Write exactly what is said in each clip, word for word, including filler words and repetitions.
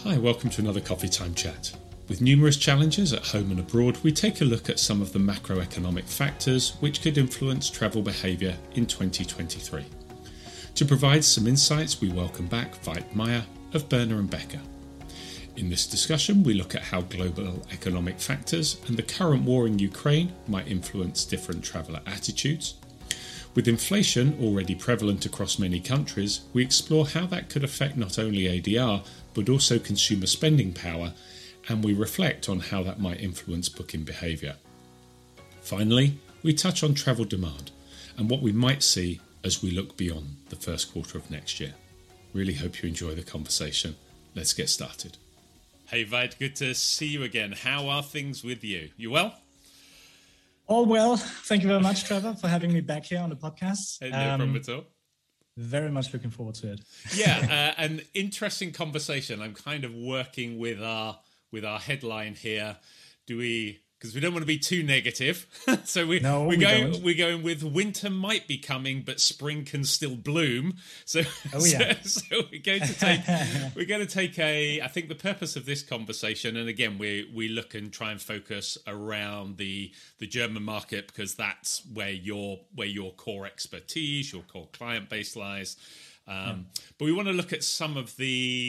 Hi, welcome to another Coffee Time Chat. With numerous challenges at home and abroad, we take a look at some of the macroeconomic factors which could influence travel behaviour in twenty twenty-three. To provide some insights, we welcome back Veit Meyer of Berner and Becker. In this discussion, we look at how global economic factors and the current war in Ukraine might influence different traveller attitudes. With inflation already prevalent across many countries, we explore how that could affect not only A D R, but also consumer spending power, and we reflect on how that might influence booking behaviour. Finally, we touch on travel demand and what we might see as we look beyond the first quarter of next year. Really hope you enjoy the conversation. Let's get started. Hey Veit, good to see you again. How are things with you? You well? All well. Thank you very much, Trevor, for having me back here on the podcast. Hey, no um, problem at all. Very much looking forward to it. Yeah, uh, an interesting conversation. I'm kind of working with our with our headline here. Do we? Because we don't want to be too negative, so we no, we're we going don't. we're going with winter might be coming, but spring can still bloom. So, oh, yeah. so, so we're going to take we're going to take a. I think the purpose of this conversation, and again, we we look and try and focus around the the German market because that's where your where your core expertise, your core client base lies. Um, yeah. But we want to look at some of the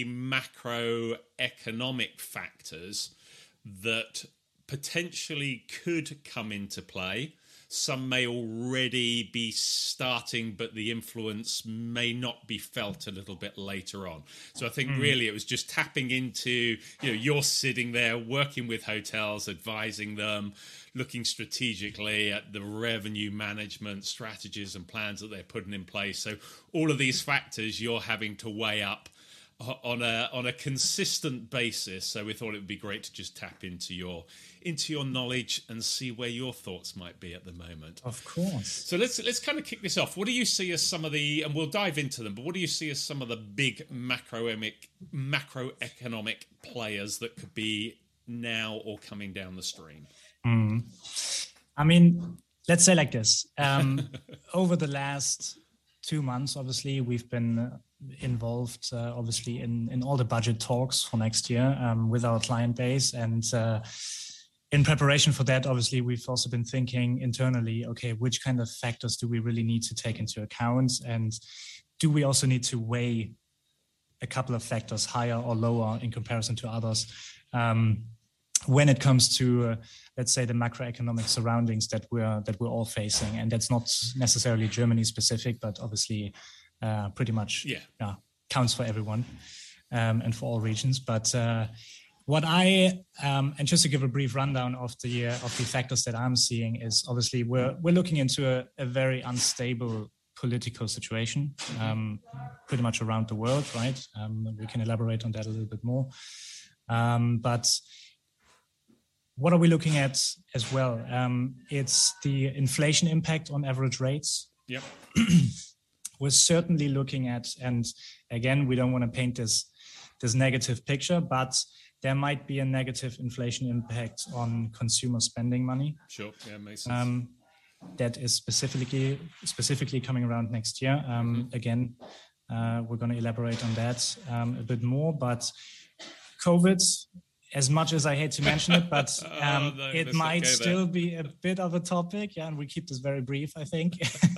macroeconomic factors that potentially could come into play. Some may already be starting, but the influence may not be felt a little bit later on. So I think mm. really it was just tapping into, you know, you're sitting there working with hotels, advising them, looking strategically at the revenue management strategies and plans that they're putting in place. So all of these factors you're having to weigh up on a on a consistent basis. So we thought it would be great to just tap into your into your knowledge and see where your thoughts might be at the moment. Of course. So let's let's kind of kick this off. What do you see as some of the, and we'll dive into them, but what do you see as some of the big macroeconomic macroeconomic players that could be now or coming down the stream? Mm. I mean, let's say like this. Um, over the last two months, obviously, we've been Uh, involved uh, obviously in in all the budget talks for next year um, with our client base, and uh, in preparation for that, obviously we've also been thinking internally, okay, which kind of factors do we really need to take into account, and do we also need to weigh a couple of factors higher or lower in comparison to others um, when it comes to uh, let's say the macroeconomic surroundings that we're that we're all facing. And that's not necessarily Germany specific, but obviously Uh, pretty much yeah. uh, counts for everyone um, and for all regions. But uh, what I um, and just to give a brief rundown of the uh, of the factors that I'm seeing is obviously we're we're looking into a, a very unstable political situation um, pretty much around the world, right? Um, we can elaborate on that a little bit more. Um, but what are we looking at as well? Um, it's the inflation impact on average rates. Yep. We're certainly looking at, and again, we don't want to paint this this negative picture, but there might be a negative inflation impact on consumer spending money. Sure, yeah, makes sense. Um, that is specifically specifically coming around next year. Um, mm-hmm. Again, uh, we're going to elaborate on that um, a bit more, but COVID, as much as I hate to mention it, but um, oh, no, it might still there. be a bit of a topic, yeah, and we keep this very brief, I think.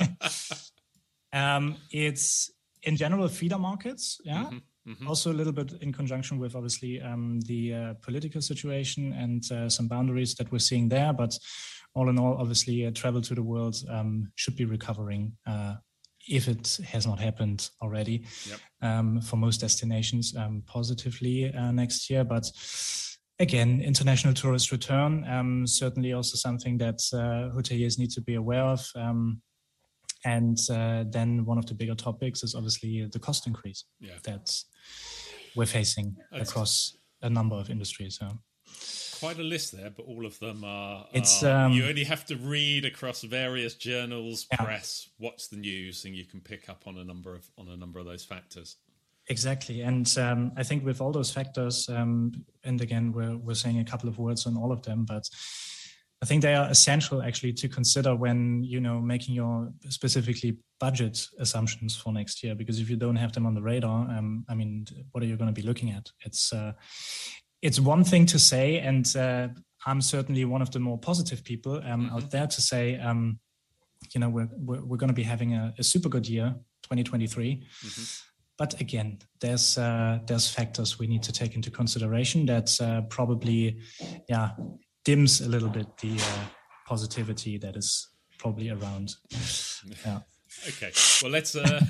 Um, it's in general feeder markets, yeah. Mm-hmm, mm-hmm. Also a little bit in conjunction with obviously um, the uh, political situation and uh, some boundaries that we're seeing there. But all in all, obviously, uh, travel to the world um, should be recovering uh, if it has not happened already. Yep. Um, for most destinations, um, positively uh, next year. But again, international tourist return um, certainly also something that uh, hoteliers need to be aware of. Um, And uh, then one of the bigger topics is obviously the cost increase yeah. that we're facing That's across a number of industries. So. Quite a list there, but all of them are, it's, are um, you only have to read across various journals, yeah. press, watch the news, and you can pick up on a number of on a number of those factors. Exactly, and um, I think with all those factors, um, and again, we're we're saying a couple of words on all of them, but I think they are essential actually to consider when, you know, making your specifically budget assumptions for next year, because if you don't have them on the radar, um, I mean, what are you going to be looking at? It's uh, it's one thing to say, and uh, I'm certainly one of the more positive people um, mm-hmm. out there to say, um, you know, we're we're, we're going to be having a, a super good year, twenty twenty-three. Mm-hmm. But again, there's uh, there's factors we need to take into consideration that uh, probably, yeah. dims a little bit the uh, positivity that is probably around. Yeah. Okay. Well, let's uh,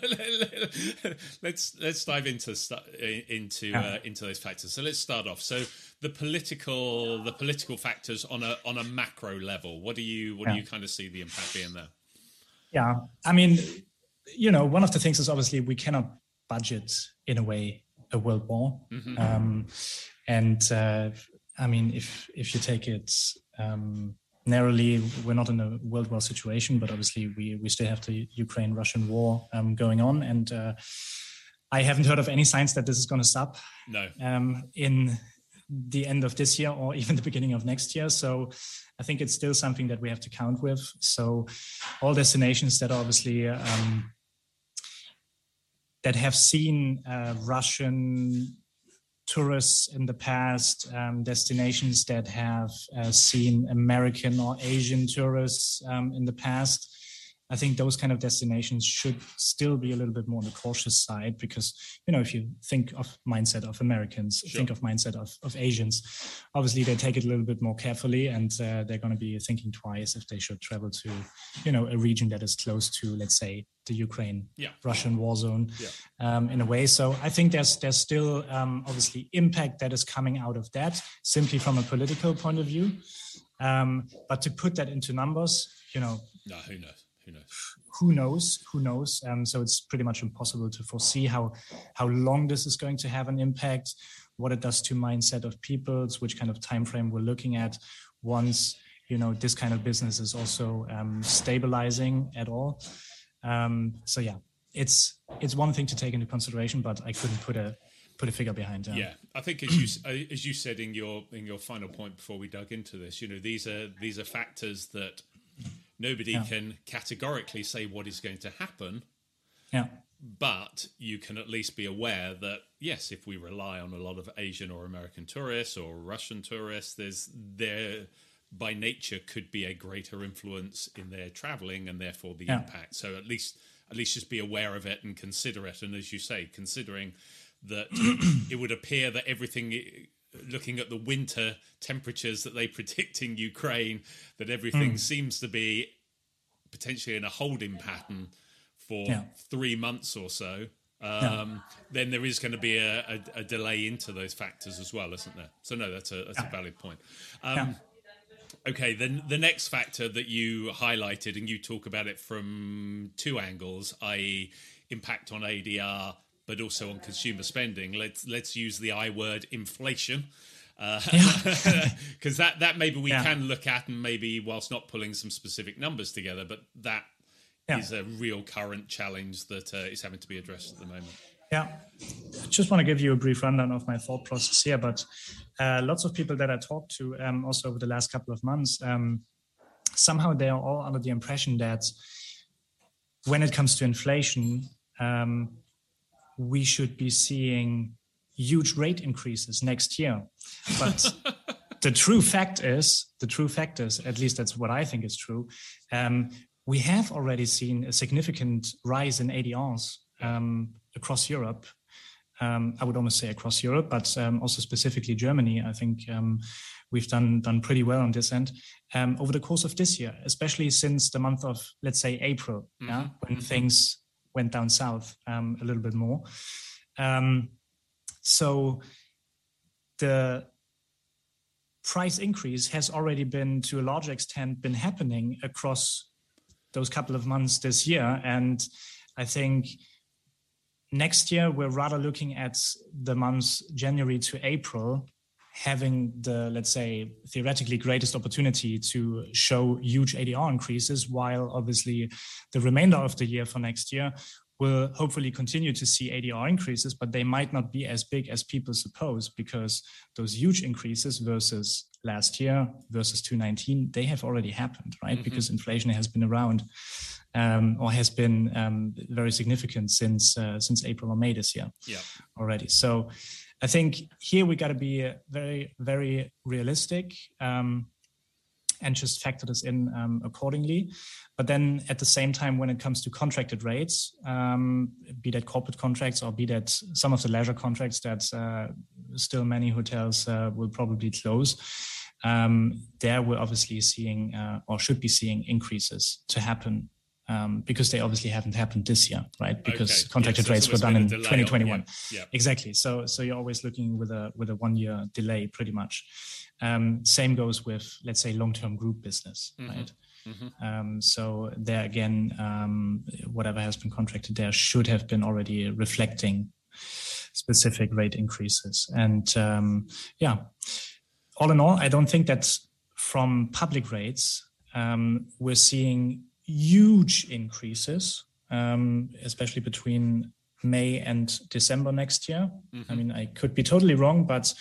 let's let's dive into into yeah. uh, into those factors. So let's start off. So the political the political factors on a on a macro level. What do you what yeah. do you kind of see the impact being there? Yeah. I mean, you know, one of the things is obviously we cannot budget in a way a world war, mm-hmm. um, and. Uh, I mean, if if you take it um, narrowly, we're not in a world war situation, but obviously we, we still have the Ukraine-Russian war um, going on. And uh, I haven't heard of any signs that this is going to stop no. um, in the end of this year or even the beginning of next year. So I think it's still something that we have to count with. So all destinations that are obviously um, that have seen uh, Russian tourists in the past, um, destinations that have uh, seen American or Asian tourists um, in the past. I think those kind of destinations should still be a little bit more on the cautious side because, you know, if you think of mindset of Americans, sure. think of mindset of, of Asians, obviously they take it a little bit more carefully and uh, they're going to be thinking twice if they should travel to, you know, a region that is close to, let's say, the Ukraine, yeah. Russian war zone yeah. um, in a way. So I think there's there's still um, obviously impact that is coming out of that simply from a political point of view. Um, but to put that into numbers, you know, no, who knows? Who knows? Who knows? Who knows? Um, so it's pretty much impossible to foresee how how long this is going to have an impact, what it does to mindset of peoples, which kind of time frame we're looking at once, you know, this kind of business is also um, stabilizing at all. Um, so yeah, it's it's one thing to take into consideration, but I couldn't put a put a figure behind it. Yeah, I think as you as you said in your in your final point before we dug into this, you know, these are these are factors that nobody yeah. can categorically say what is going to happen. Yeah. But you can at least be aware that, yes, if we rely on a lot of Asian or American tourists or Russian tourists, there's there by nature could be a greater influence in their traveling and therefore the yeah. impact. So at least at least just be aware of it and consider it. And as you say, considering that it would appear that everything, looking at the winter temperatures that they predict in Ukraine, that everything mm. seems to be potentially in a holding pattern for yeah. three months or so, um, yeah. then there is going to be a, a, a delay into those factors as well, isn't there? So no, that's a that's yeah. a valid point. Um, yeah. Okay, then the next factor that you highlighted, and you talk about it from two angles, that is impact on A D R, but also on consumer spending. Let's let's use the I word, inflation, because uh, yeah. that that maybe we yeah. can look at, and maybe whilst not pulling some specific numbers together, but that yeah. is a real current challenge that uh, is having to be addressed at the moment. Yeah, I just want to give you a brief rundown of my thought process here, but uh, lots of people that I talked to um, also over the last couple of months, um, somehow they are all under the impression that when it comes to inflation, um, we should be seeing huge rate increases next year. But the true fact is, the true fact is, at least that's what I think is true, um, we have already seen a significant rise in A D Rs um, across Europe. Um, I would almost say across Europe, but um, also specifically Germany. I think um, we've done done pretty well on this end um, over the course of this year, especially since the month of, let's say, April, mm-hmm. yeah, when mm-hmm. things went down south um, a little bit more. Um, so the price increase has already been, to a large extent, been happening across those couple of months this year. And I think next year, we're rather looking at the months January to April having the, let's say, theoretically greatest opportunity to show huge A D R increases, while obviously the remainder of the year for next year will hopefully continue to see A D R increases, but they might not be as big as people suppose, because those huge increases versus last year versus two nineteen, they have already happened, right? Mm-hmm. Because inflation has been around um, or has been um, very significant since uh, since April or May this year yeah. already. So I think here we got to be very, very realistic um, and just factor this in um, accordingly. But then at the same time, when it comes to contracted rates, um, be that corporate contracts or be that some of the leisure contracts that uh, still many hotels uh, will probably close, um, there we're obviously seeing uh, or should be seeing increases to happen um, because they obviously haven't happened this year, right? Because okay. contracted yes, rates were done in twenty twenty-one. Yeah. Yeah. Exactly. So so you're always looking with a with a one year delay pretty much. Um, same goes with, let's say, long-term group business, mm-hmm. right? Mm-hmm. Um, so there again, um, whatever has been contracted there should have been already reflecting specific rate increases. And um, yeah, all in all, I don't think that from public rates, um, we're seeing huge increases, um, especially between May and December next year. Mm-hmm. I mean, I could be totally wrong, but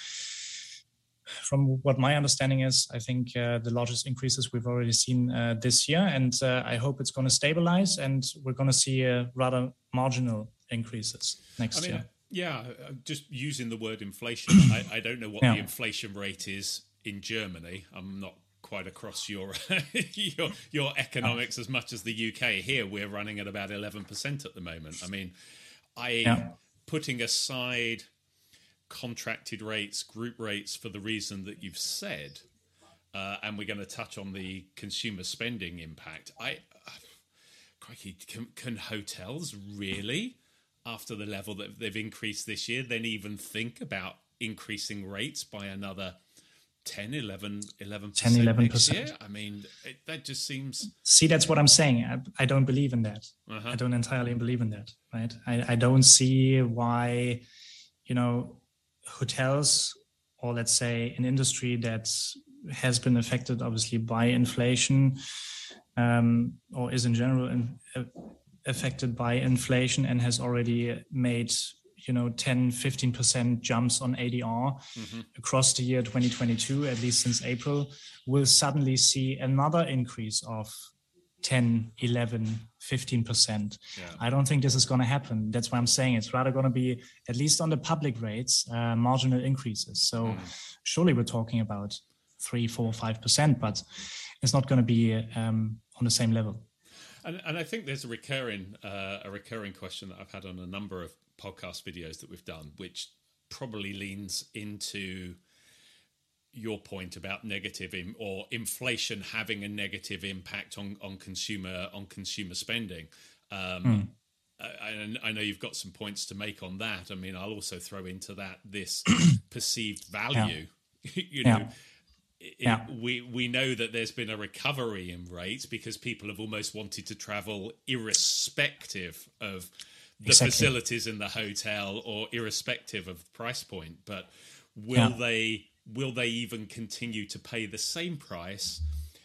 from what my understanding is, I think uh, the largest increases we've already seen uh, this year, and uh, I hope it's going to stabilize, and we're going to see uh, rather marginal increases next I mean, year. Yeah, just using the word inflation, I, I don't know what yeah. the inflation rate is in Germany. I'm not quite across your your, your economics as much as the U K. Here, we're running at about eleven percent at the moment. I mean, I yeah. putting aside contracted rates, group rates for the reason that you've said, uh, and we're going to touch on the consumer spending impact. I, uh, crikey, can, can hotels really, after the level that they've increased this year, then even think about increasing rates by another ten, eleven, eleven percent ten, eleven percent. Next year? I mean, it, that just seems... See, that's what I'm saying. I, I don't believe in that. Uh-huh. I don't entirely believe in that, right? I, I don't see why, you know, hotels, or let's say an industry that has been affected obviously by inflation, um, or is in general in, uh, affected by inflation and has already made, you know, ten, fifteen percent jumps on A D R mm-hmm. across the year twenty twenty-two, at least since April, will suddenly see another increase of ten, eleven, fifteen percent. Yeah. I don't think this is going to happen. That's why I'm saying it's rather going to be, at least on the public rates, uh, marginal increases. So mm. surely we're talking about three, four, five percent, but it's not going to be um, on the same level. And, and I think there's a recurring uh, a recurring question that I've had on a number of podcast videos that we've done, which probably leans into your point about negative in, or inflation having a negative impact on, on consumer on consumer spending. Um, mm. I, I know you've got some points to make on that. I mean, I'll also throw into that this perceived value. Yeah. you know, yeah. It, yeah. we we know that there's been a recovery in rates because people have almost wanted to travel irrespective of the exactly. facilities in the hotel or irrespective of the price point. But will yeah. they? Will they even continue to pay the same price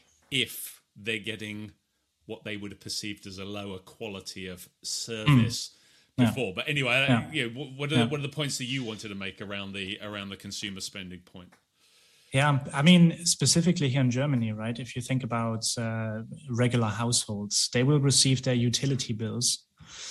if they're getting what they would have perceived as a lower quality of service mm. before? Yeah. But anyway, yeah. you know, what are yeah. what are the points that you wanted to make around the around the consumer spending point? Yeah, I mean, specifically here in Germany, right? If you think about uh, regular households, they will receive their utility bills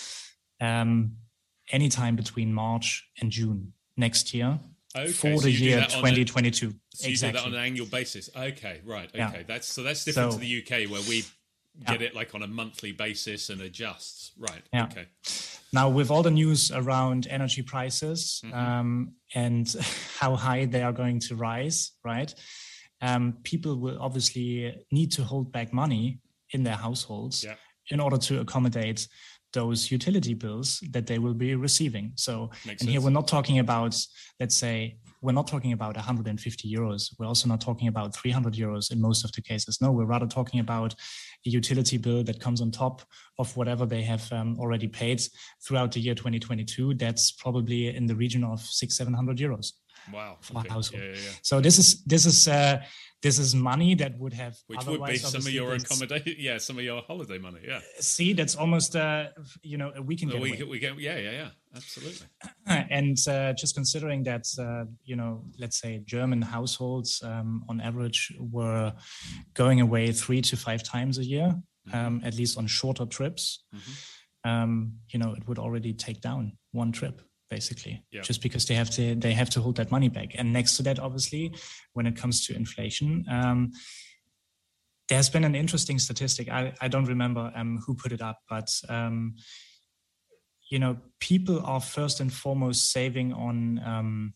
um, anytime between March and June next year. Okay, for so the year twenty twenty-two. A, so exactly. you do that on an annual basis. Okay, right. Okay, yeah. that's so that's different so, to the U K where we get yeah. it like on a monthly basis and adjusts. Right. Yeah. Okay. Now, with all the news around energy prices mm-hmm. um, and how high they are going to rise, right? Um, people will obviously need to hold back money in their households yeah. in order to accommodate those utility bills that they will be receiving. So, Makes and sense. Here we're not talking about, let's say, we're not talking about one hundred fifty euros. We're also not talking about three hundred euros in most of the cases. No, we're rather talking about a utility bill that comes on top of whatever they have um, already paid throughout the year twenty twenty-two. That's probably in the region of six, seven hundred euros. Wow. For okay. a household. Yeah, yeah, yeah. So this is, this is, uh, this is money that would have which would be some of your accommodation, yeah, some of your holiday money, yeah. See, that's almost uh, you know a weekend a getaway. week, we get, yeah, yeah, yeah, absolutely. And uh, just considering that, uh, you know, let's say German households um, on average were going away three to five times a year, mm-hmm. um, at least on shorter trips. Mm-hmm. Um, you know, it would already take down one trip. Basically, yeah. Just because they have to they have to hold that money back. And next to that, obviously, when it comes to inflation, um, there's been an interesting statistic. I, I don't remember um, who put it up, but um, you know, people are first and foremost saving on, um,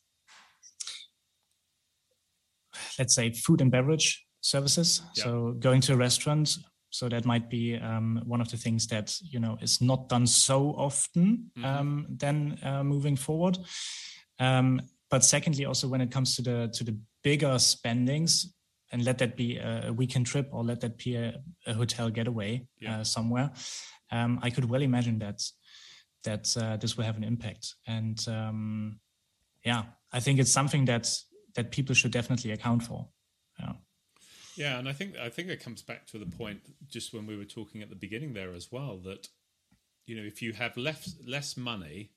let's say, food and beverage services. Yeah. So going to a restaurant. So that might be um, one of the things that, you know, is not done so often mm-hmm. um, then uh, moving forward. Um, but secondly, also when it comes to the to the bigger spendings, and let that be a weekend trip or let that be a, a hotel getaway yeah. uh, somewhere, um, I could well imagine that that uh, this will have an impact. And um, yeah, I think it's something that that people should definitely account for. Yeah. Yeah, and I think I think it comes back to the point just when we were talking at the beginning there as well, that, you know, if you have less less money,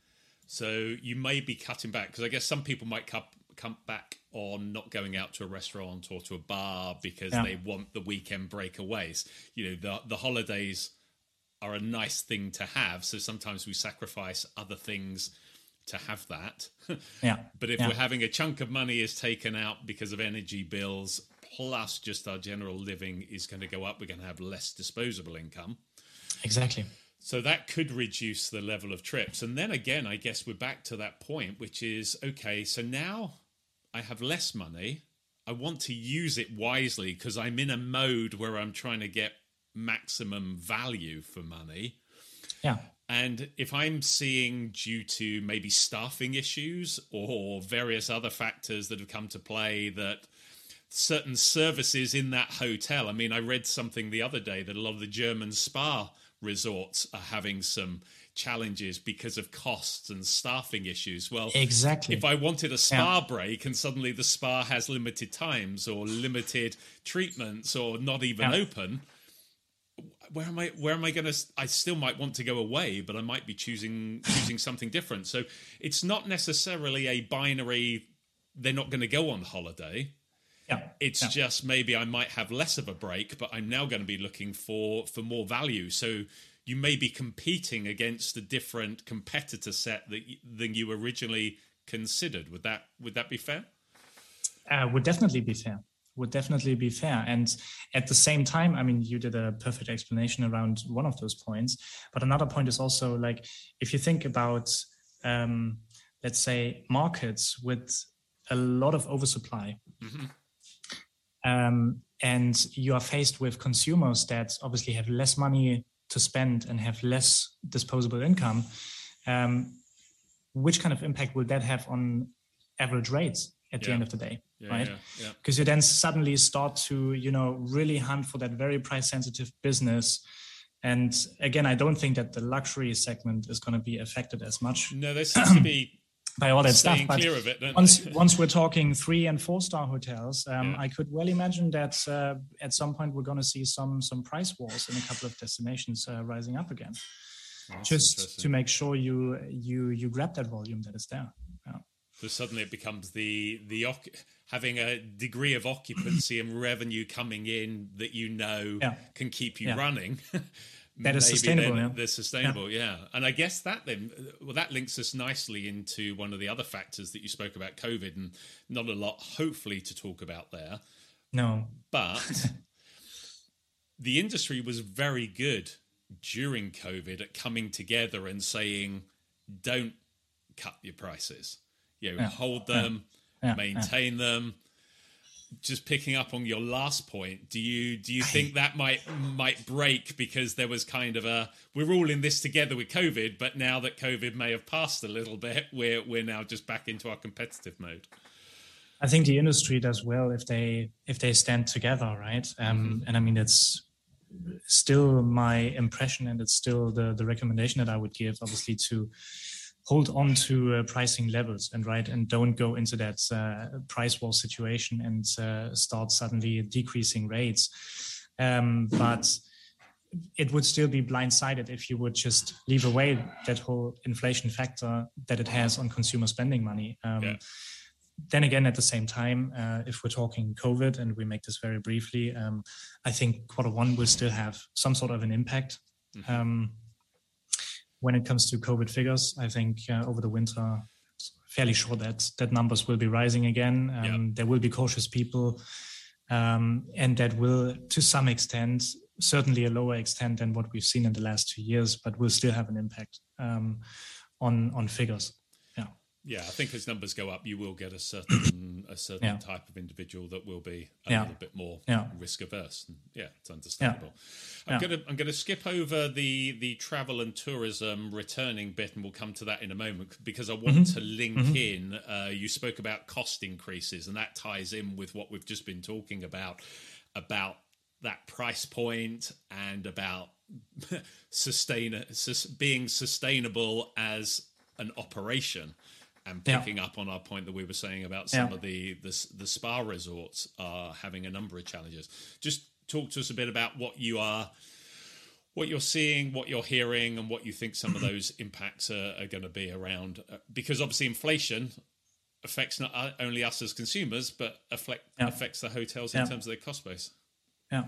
so you may be cutting back, because I guess some people might cut come back on not going out to a restaurant or to a bar because yeah. they want the weekend breakaways. You know, the the holidays are a nice thing to have, so sometimes we sacrifice other things to have that. Yeah. But if yeah. we're having a chunk of money is taken out because of energy bills, plus just our general living is going to go up, we're going to have less disposable income. Exactly. So that could reduce the level of trips. And then again, I guess we're back to that point, which is, okay, so now I have less money. I want to use it wisely because I'm in a mode where I'm trying to get maximum value for money. Yeah. And if I'm seeing, due to maybe staffing issues or various other factors that have come to play, that certain services in that hotel, I mean, I read something the other day that a lot of the German spa resorts are having some challenges because of costs and staffing issues. Well, exactly. If I wanted a spa yeah. break and suddenly the spa has limited times or limited treatments or not even yeah. open, where am I where am I going to I still might want to go away, but I might be choosing choosing something different. So it's not necessarily a binary, they're not going to go on holiday. Yeah. It's yeah. just maybe I might have less of a break, but I'm now going to be looking for for more value. So you may be competing against a different competitor set that, than you originally considered. Would that would that be fair? Uh, would definitely be fair. Would definitely be fair. And at the same time, I mean, you did a perfect explanation around one of those points. But another point is also, like, if you think about, um, let's say, markets with a lot of oversupply, mm-hmm. um, and you are faced with consumers that obviously have less money to spend and have less disposable income, um, which kind of impact will that have on average rates at yeah. the end of the day, yeah, right? Because yeah, yeah. you then suddenly start to, you know, really hunt for that very price-sensitive business. And again, I don't think that the luxury segment is going to be affected as much. No, there seems to be by all that stuff. But clear of it, once once we're talking three and four star hotels, um, yeah. I could well imagine that uh, at some point we're going to see some some price wars in a couple of destinations uh, rising up again, That's just to make sure you you you grab that volume that is there. Yeah. So suddenly it becomes the the having a degree of occupancy and revenue coming in that you know yeah. can keep you yeah. running. That is sustainable. Yeah. They're sustainable, yeah. yeah. And I guess that then, well, that links us nicely into one of the other factors that you spoke about, COVID, and not a lot, hopefully, to talk about there. No. But the industry was very good during COVID at coming together and saying, don't cut your prices. You know, yeah. hold them, yeah. Yeah. maintain yeah. them. Just picking up on your last point, do you do you think that might might break because there was kind of a, we're all in this together with COVID, but now that COVID may have passed a little bit, we're we're now just back into our competitive mode? I think the industry does well if they if they stand together, right? Um, mm-hmm. And I mean, it's still my impression, and it's still the the recommendation that I would give, obviously, to hold on to uh, pricing levels and right and don't go into that uh, price war situation and uh, start suddenly decreasing rates. Um, but it would still be blindsided if you would just leave away that whole inflation factor that it has on consumer spending money. Um, yeah. Then again, at the same time, uh, if we're talking COVID, and we make this very briefly, um, I think quarter one will still have some sort of an impact. Mm-hmm. Um, when it comes to COVID figures, I think uh, over the winter, it's fairly sure that that numbers will be rising again. Um, yeah. There will be cautious people, um, and that will, to some extent, certainly a lower extent than what we've seen in the last two years, but will still have an impact um, on on figures. Yeah. Yeah, I think as numbers go up, you will get a certain a certain yeah. type of individual that will be a yeah. little bit more yeah. risk averse. And yeah, it's understandable. Yeah. I'm yeah. gonna I'm gonna skip over the the travel and tourism returning bit, and we'll come to that in a moment because I want mm-hmm. to link mm-hmm. in. Uh, you spoke about cost increases, and that ties in with what we've just been talking about about that price point and about sustain sus, being sustainable as an operation. And picking yeah. up on our point that we were saying about some yeah. of the, the the spa resorts are having a number of challenges. Just talk to us a bit about what you are, what you're seeing, what you're hearing, and what you think some of those impacts are, are going to be around. Because obviously inflation affects not only us as consumers, but affect, yeah. affects the hotels in yeah. terms of their cost base. Yeah.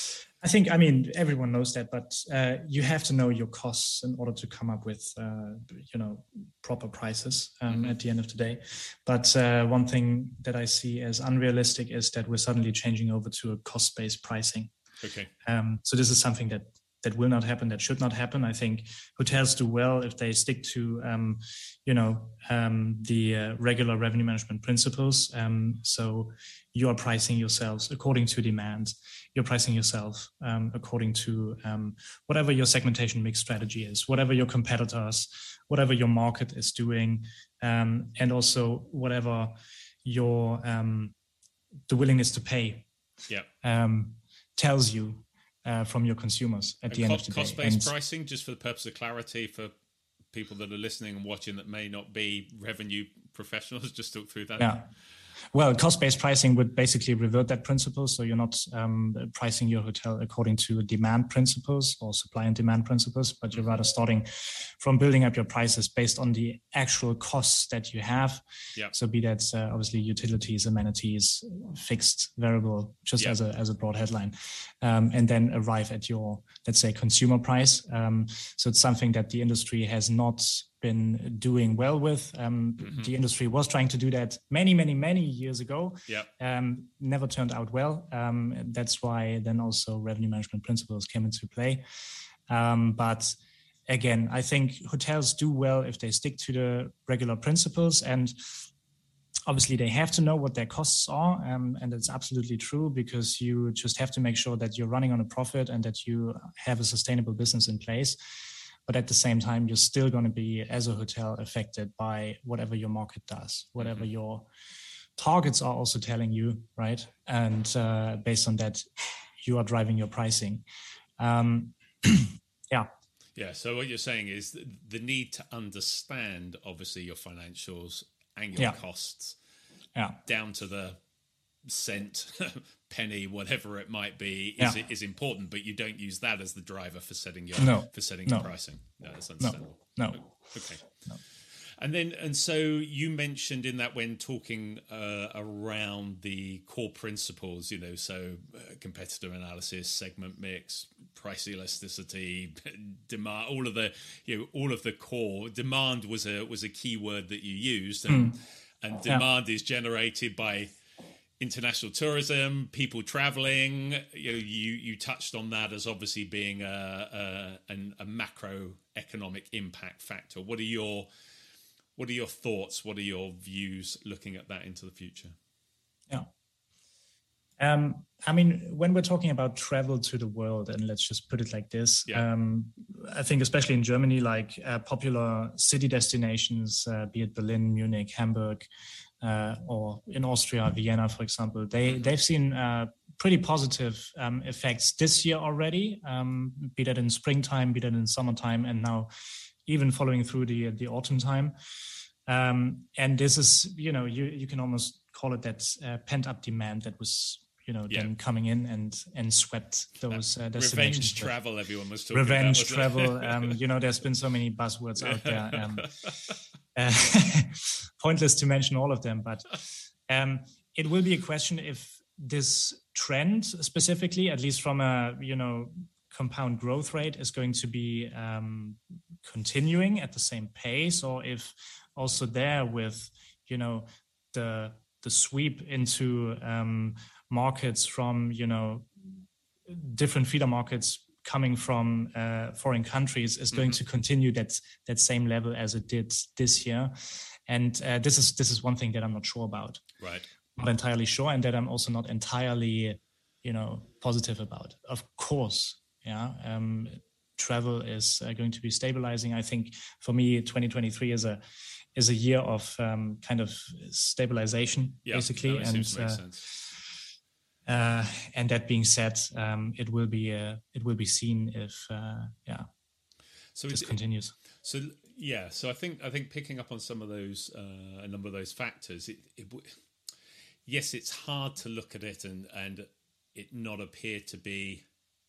I think, I mean, everyone knows that, but uh, you have to know your costs in order to come up with, uh, you know, proper prices um, mm-hmm. at the end of the day. But uh, one thing that I see as unrealistic is that we're suddenly changing over to a cost-based pricing. Okay. Um, so this is something that that will not happen, that should not happen. I think hotels do well if they stick to, um, you know, um, the uh, regular revenue management principles. Um, so you are pricing yourselves according to demand. You're pricing yourself um, according to um, whatever your segmentation mix strategy is, whatever your competitors, whatever your market is doing, um, and also whatever your um, the willingness to pay yeah. um, tells you. Uh, from your consumers at and the end cost, of the day. Cost-based and, pricing, just for the purpose of clarity, for people that are listening and watching that may not be revenue professionals, just talk through that. Yeah. Well, cost-based pricing would basically revert that principle. So you're not um, pricing your hotel according to demand principles or supply and demand principles, but you're rather starting from building up your prices based on the actual costs that you have. Yep. So be that uh, obviously utilities, amenities, fixed, variable, just yep. as a as a broad headline, um, and then arrive at your, let's say, consumer price. Um, so it's something that the industry has not been doing well with. Um, mm-hmm. The industry was trying to do that many, many, many years ago. Yeah. Um, never turned out well. Um, that's why then also revenue management principles came into play. Um, but again, I think hotels do well if they stick to the regular principles, and obviously they have to know what their costs are. Um, and it's absolutely true, because you just have to make sure that you're running on a profit and that you have a sustainable business in place. But at the same time, you're still going to be, as a hotel, affected by whatever your market does, whatever mm-hmm. your targets are also telling you, right? And uh, based on that, you are driving your pricing. Um, yeah. Yeah. So what you're saying is the need to understand, obviously, your financials and your yeah. costs yeah. down to the cent, penny, whatever it might be, is yeah. is important, but you don't use that as the driver for setting your no. for setting no. your pricing. No, that's understandable. No. no. Okay. No. And then, and so you mentioned in that when talking uh, around the core principles, you know, so uh, competitor analysis, segment mix, price elasticity, demand, all of the, you know, all of the core demand was a was a key word that you used, and mm. and demand yeah. is generated by international tourism, people traveling. You know, you you touched on that as obviously being a a, a macroeconomic impact factor. What are your What are your thoughts? What are your views looking at that into the future? Yeah. Um, I mean, when we're talking about travel to the world, and let's just put it like this, yeah. um, I think especially in Germany, like uh, popular city destinations, uh, be it Berlin, Munich, Hamburg, uh, or in Austria, Vienna, for example, they, mm-hmm. they've seen uh, pretty positive um, effects this year already, um, be that in springtime, be that in summertime, and now even following through the the autumn time. Um, and this is, you know, you you can almost call it that uh, pent up demand that was, you know, yeah. then coming in and and swept those uh, destinations. Revenge travel, everyone was talking Revenge about. Revenge travel. um, you know, there's been so many buzzwords out there. Um, uh, pointless to mention all of them, but um, it will be a question if this trend specifically, at least from a, you know, compound growth rate, is going to be um, continuing at the same pace, or if also there with, you know, the the sweep into um, markets from, you know, different feeder markets coming from uh, foreign countries is going mm-hmm. to continue that that same level as it did this year. And uh, this is this is one thing that I'm not sure about. Right. Not entirely sure, and that I'm also not entirely, you know, positive about. Of course, yeah. Um, travel is uh, going to be stabilizing. I think for me, twenty twenty-three is a is a year of um, kind of stabilization, yeah, basically. That and seems to make uh, sense. Uh, and that being said, um, it will be uh, it will be seen if uh, yeah. So this it continues. So yeah, so I think I think picking up on some of those uh, a number of those factors. It, it, yes, it's hard to look at it and and it not appear to be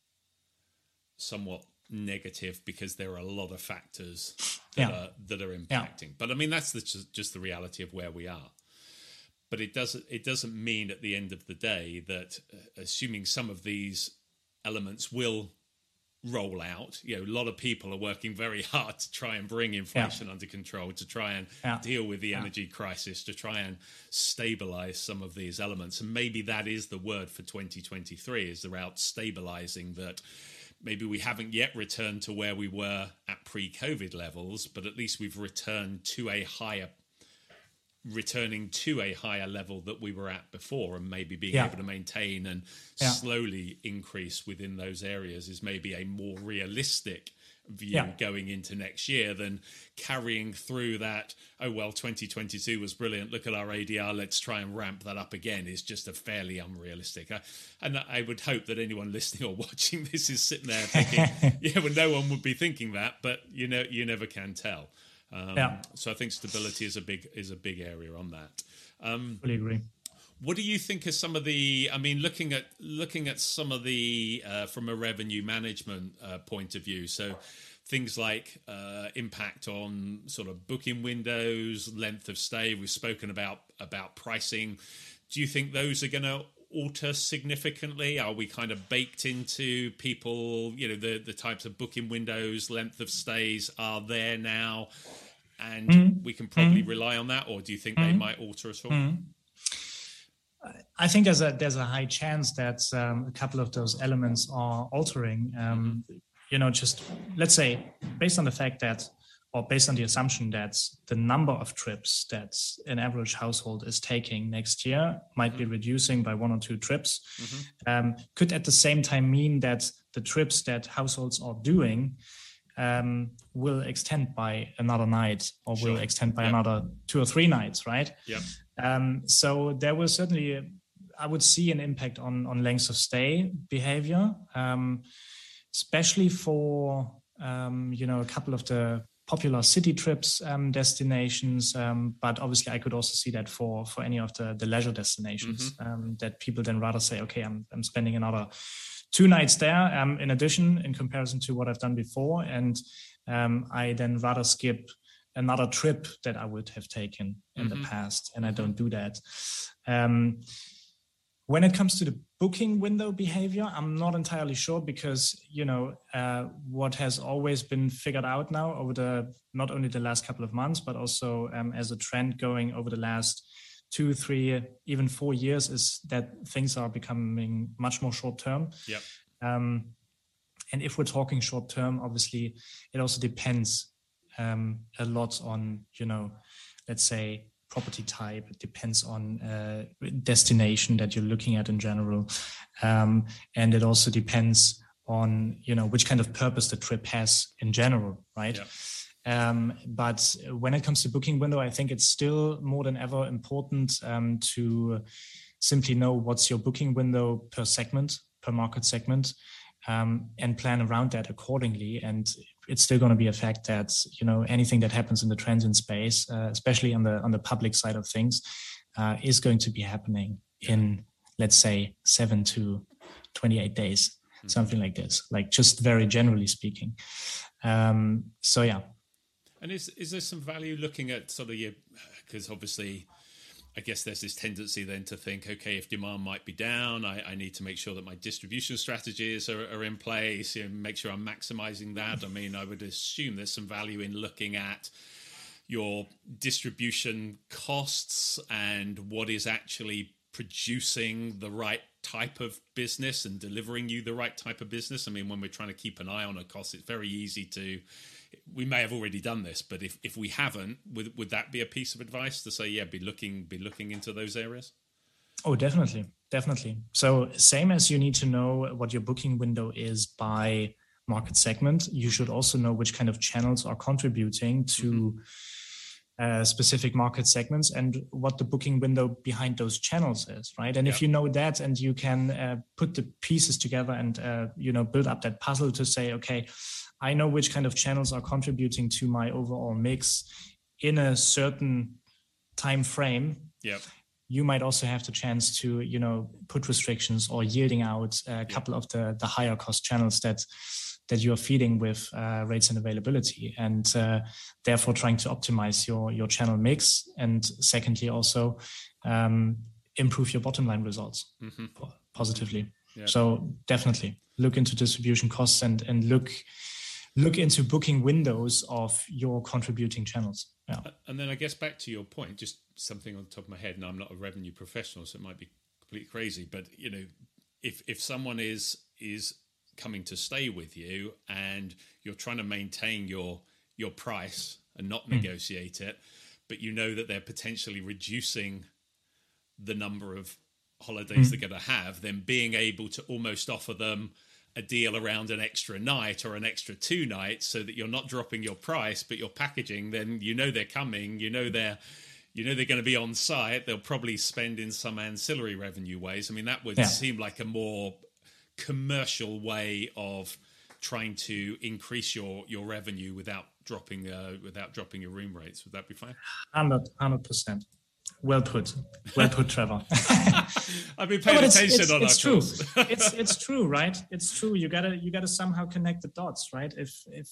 somewhat negative because there are a lot of factors that yeah. are that are impacting. Yeah. But I mean that's the, just, just the reality of where we are. But it doesn't it doesn't mean at the end of the day that uh, assuming some of these elements will roll out, you know, a lot of people are working very hard to try and bring inflation yeah. under control, to try and yeah. deal with the yeah. energy crisis, to try and stabilize some of these elements. And maybe that is the word for twenty twenty-three, is about stabilizing, that maybe we haven't yet returned to where we were at pre-COVID levels, but at least we've returned to a higher returning to a higher level that we were at before, and maybe being yeah. able to maintain and yeah. slowly increase within those areas is maybe a more realistic view yeah. going into next year than carrying through that, oh, well, twenty twenty-two was brilliant, look at our A D R, let's try and ramp that up again, is just a fairly unrealistic. I, and I would hope that anyone listening or watching this is sitting there thinking, yeah, well, no one would be thinking that, but you know, you never can tell. Um, yeah. So I think stability is a big is a big area on that. Um, Fully agree. What do you think are some of the? I mean, looking at looking at some of the uh, from a revenue management uh, point of view. So things like uh, impact on sort of booking windows, length of stay. We've spoken about about pricing. Do you think those are going to alter significantly? Are we kind of baked into people, you know, the the types of booking windows, length of stays are there now, and mm-hmm. we can probably mm-hmm. rely on that, or do you think mm-hmm. they might alter at all? Mm-hmm. I think there's a there's a high chance that um, a couple of those elements are altering. Um, mm-hmm. You know, just let's say based on the fact that, or based on the assumption that the number of trips that an average household is taking next year might mm-hmm. be reducing by one or two trips, mm-hmm. um, could at the same time mean that the trips that households are doing um, will extend by another night, or sure. will extend by yep. another two or three nights, right? Yeah. Um, so there will certainly, I would see an impact on, on lengths of stay behavior, um, especially for, um, you know, a couple of the popular city trips um, destinations, um, but obviously I could also see that for for any of the, the leisure destinations, mm-hmm. um, that people then rather say, okay, I'm I'm spending another two nights there um, in addition, in comparison to what I've done before, and um, I then rather skip another trip that I would have taken in mm-hmm. the past, and I don't do that. Um, When it comes to the booking window behavior, I'm not entirely sure, because, you know, uh, what has always been figured out now over the, not only the last couple of months, but also um, as a trend going over the last two, three, even four years, is that things are becoming much more short term. Yep. Um, and if we're talking short term, obviously, it also depends um, a lot on, you know, let's say, property type. It depends on uh, destination that you're looking at in general, um, and it also depends on, you know, which kind of purpose the trip has in general, right? Yeah. Um, but when it comes to booking window, I think it's still more than ever important um, to simply know what's your booking window per segment, per market segment, um, and plan around that accordingly. And it's still going to be a fact that, you know, anything that happens in the transient space, uh, especially on the on the public side of things, uh, is going to be happening in, let's say, seven to twenty-eight days, mm-hmm. something like this, like just very generally speaking. Um, so, yeah. And is is there some value looking at sort of your, because obviously, I guess there's this tendency then to think, okay, if demand might be down, I, I need to make sure that my distribution strategies are, are in place, you know, make sure I'm maximizing that. I mean, I would assume there's some value in looking at your distribution costs and what is actually producing the right type of business and delivering you the right type of business. I mean, when we're trying to keep an eye on a cost, it's very easy to, we may have already done this, but if, if we haven't, would would that be a piece of advice to say, yeah, be looking be looking into those areas? Oh, definitely. Definitely. So same as you need to know what your booking window is by market segment, you should also know which kind of channels are contributing to mm-hmm. uh, specific market segments and what the booking window behind those channels is, right? And yeah. if you know that and you can uh, put the pieces together and, uh, you know, build up that puzzle to say, okay, I know which kind of channels are contributing to my overall mix in a certain time frame. Yep. You might also have the chance to, you know, put restrictions or yielding out a couple yep. of the, the higher cost channels that that you are feeding with uh, rates and availability, and uh, therefore trying to optimize your your channel mix. And secondly, also um, improve your bottom line results mm-hmm. positively. Yep. So definitely look into distribution costs and and look. Look into booking windows of your contributing channels. Yeah. And then I guess back to your point, just something on the top of my head, and I'm not a revenue professional, so it might be completely crazy, but you know, if if someone is is coming to stay with you and you're trying to maintain your your price and not mm. negotiate it, but you know that they're potentially reducing the number of holidays mm. they're going to have, then being able to almost offer them a deal around an extra night or an extra two nights so that you're not dropping your price, but you're packaging, then you know they're coming, you know they're you know they're going to be on site, they'll probably spend in some ancillary revenue ways. I mean, that would yeah. seem like a more commercial way of trying to increase your your revenue without dropping uh, without dropping your room rates. Would that be fine? one hundred percent. Well put, well put, Trevor. I've been paying no, attention it's, on it's our true. it's it's true, right? It's true. You gotta you gotta somehow connect the dots, right? If if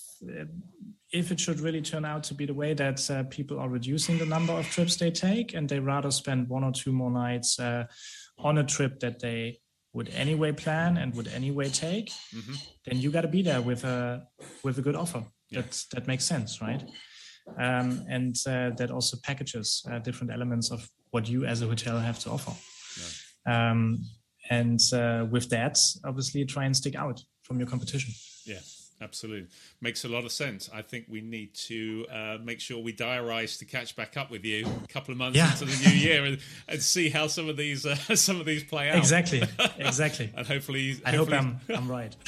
if it should really turn out to be the way that uh, people are reducing the number of trips they take, and they rather spend one or two more nights uh, on a trip that they would anyway plan and would anyway take, mm-hmm. then you got to be there with a with a good offer yeah. that that makes sense, right? Um, and uh, that also packages uh, different elements of what you as a hotel have to offer. Yeah. Um, and uh, with that, obviously, try and stick out from your competition. Yeah, absolutely. Makes a lot of sense. I think we need to uh, make sure we diarise to catch back up with you a couple of months yeah. into the new year and, and see how some of these uh, some of these play out. Exactly, exactly. And hopefully, I hopefully, hope I'm I'm right.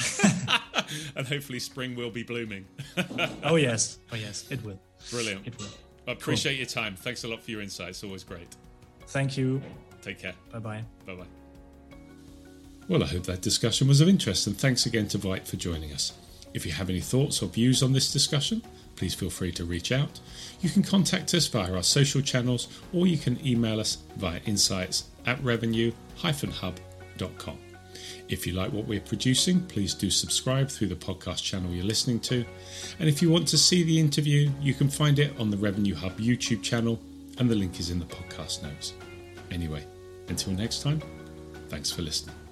And hopefully, spring will be blooming. Oh yes, oh yes, it will. Brilliant. It will. I appreciate cool. your time. Thanks a lot for your insights. Always great. Thank you. Take care. Bye-bye. Bye-bye. Well, I hope that discussion was of interest, and thanks again to Veit for joining us. If you have any thoughts or views on this discussion, please feel free to reach out. You can contact us via our social channels, or you can email us via insights at revenue dash hub dot com. If you like what we're producing, please do subscribe through the podcast channel you're listening to. And if you want to see the interview, you can find it on the Revenue Hub YouTube channel, and the link is in the podcast notes. Anyway, until next time, thanks for listening.